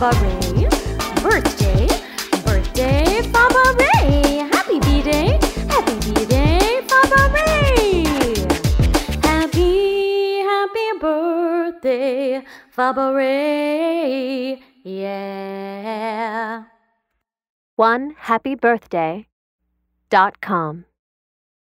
Faba Ray. Birthday, birthday, Faba Ray. Happy B-Day, Faba Ray. Happy birthday, Faba Ray. Yeah. OneHappyBirthday.com